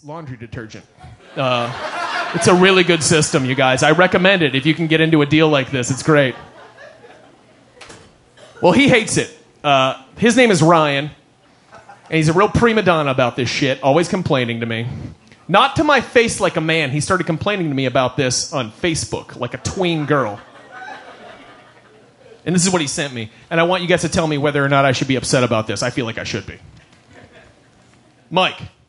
It's laundry detergent. It's a really good system, you guys. I recommend it if you can get into a deal like this. It's great. Well, he hates it. His name is Ryan, and he's a real prima donna about this shit, always complaining to me. Not to my face like a man. He started complaining to me about this on Facebook, like a tween girl. And this is what he sent me. And I want you guys to tell me whether or not I should be upset about this. I feel like I should be. Mike.